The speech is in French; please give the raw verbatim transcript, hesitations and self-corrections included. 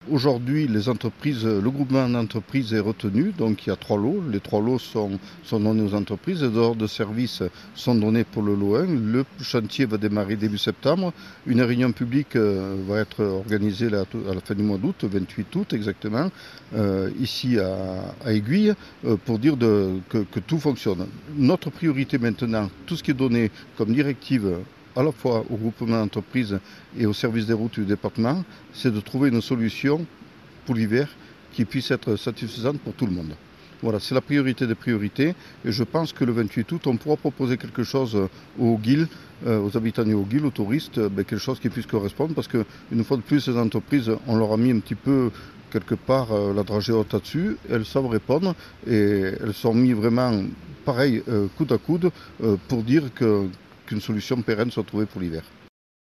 Aujourd'hui, les entreprises, le groupement d'entreprises est retenu, donc il y a trois lots. Les trois lots sont, sont donnés aux entreprises. Les ordres de service sont donnés pour le lot un. Le chantier va démarrer début septembre. Une réunion publique euh, va être organisée là, à la fin du mois d'août, vingt-huit août exactement, euh, ici à, à Aiguille, euh, pour dire de, que, que tout fonctionne. Notre priorité maintenant, tout ce qui est donné comme directive à la fois au groupement d'entreprises et au service des routes du département, c'est de trouver une solution pour l'hiver qui puisse être satisfaisante pour tout le monde. Voilà, c'est la priorité des priorités et je pense que le vingt-huit août, on pourra proposer quelque chose aux Guil, euh, aux habitants du Haut-Guil, aux touristes, ben, quelque chose qui puisse correspondre parce qu'une fois de plus, ces entreprises, on leur a mis un petit peu quelque part euh, la dragée haute là-dessus, elles savent répondre et elles sont mises vraiment pareil, euh, coude à coude, euh, pour dire que qu'une solution pérenne soit trouvée pour l'hiver.